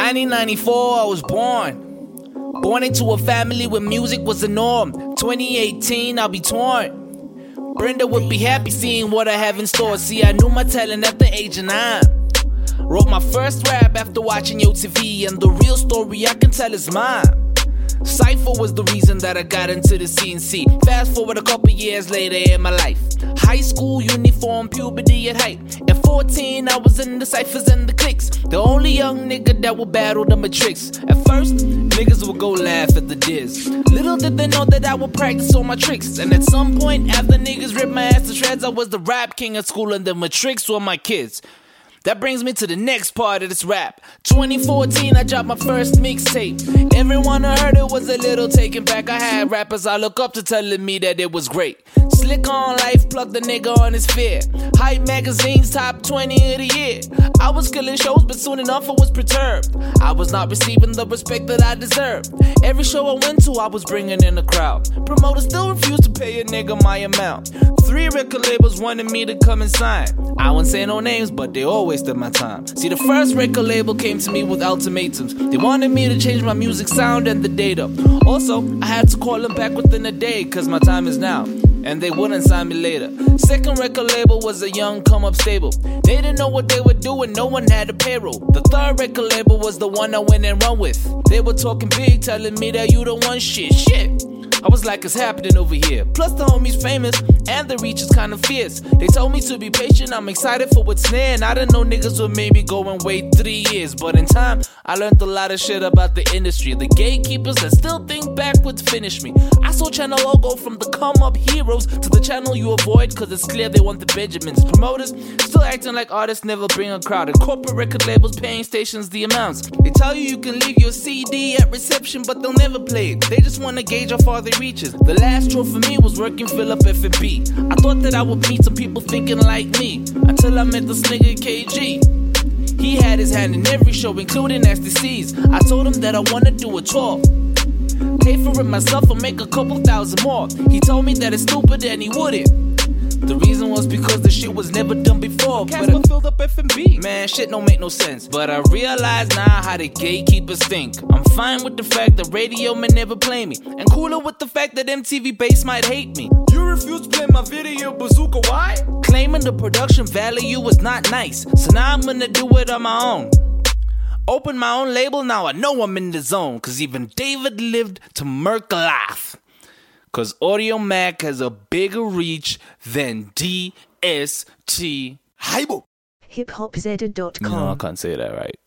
1994, I was born. Born into a family where music was the norm. 2018, I'll be torn. Brenda would be happy seeing what I have in store. See, I knew my talent at the age of 9. Wrote my first rap after watching Yo TV, and the real story I can tell is mine. Cypher was the reason that I got into the CNC. Fast forward a couple years later in my life. High school uniform, puberty at height. At 14, I was in the ciphers and the cliques. The only young nigga that would battle the matrix. At first, niggas would go laugh at the diss. Little did they know that I would practice all my tricks. And at some point, after niggas ripped my ass to shreds, I was the rap king at school and the matrix were my kids. That brings me to the next part of this rap. 2014, I dropped my first mixtape. Everyone I heard it was a little taken back. I had rappers I look up to telling me that it was great. Slick on Life plugged the nigga on his fear. Hype magazine's top 20 of the year. I was killing shows, but soon enough I was perturbed. I was not receiving the respect that I deserved. Every show I went to, I was bringing in a crowd. Promoters still refused to pay a nigga my amount. 3 record labels wanted me to come and sign. I won't say no names, but they all wasted my time. See, the first record label came to me with ultimatums. They wanted me to change my music sound and the data. Also, I had to call them back within a day, cause my time is now, and they wouldn't sign me later. Second record label was a young come-up stable. They didn't know what they were doing, no one had a payroll. The third record label was the one I went and run with. They were talking big, telling me that you don't want shit. I was like, it's happening over here. Plus the homie's famous, and the reach is kinda fierce. They told me to be patient, I'm excited for what's near. And I didn't know niggas would maybe go and wait 3 years. But in time, I learned a lot of shit about the industry. The gatekeepers that still think backwards finish me. I saw channel logo from the come-up heroes to the channel you avoid, cause it's clear they want the Benjamins. Promoters still acting like artists never bring a crowd. And corporate record labels paying stations the amounts. They tell you can leave your CD at reception, but they'll never play it. They just wanna gauge how far they reaches. The last draw for me was working Philip F&B. I thought that I would meet some people thinking like me, until I met this nigga KG. He had his hand in every show, including Nasty C's. I told him that I wanna do a tour, pay for it myself and make a couple thousand more. He told me that it's stupid and he wouldn't. The reason was because the shit was never done before. Casper filled up F&B. Man, shit don't make no sense. But I realize now how the gatekeepers think. I'm fine with the fact that radio may never play me, and cooler with the fact that MTV Base might hate me. You refuse to play my video, Bazooka, why? Claiming the production value was not nice, so now I'm gonna do it on my own. Open my own label, now I know I'm in the zone. Cause even David lived to murk a laugh. Cause Audio Mac has a bigger reach than DST. Hybo. HipHopZed.com. No, I can't say that right.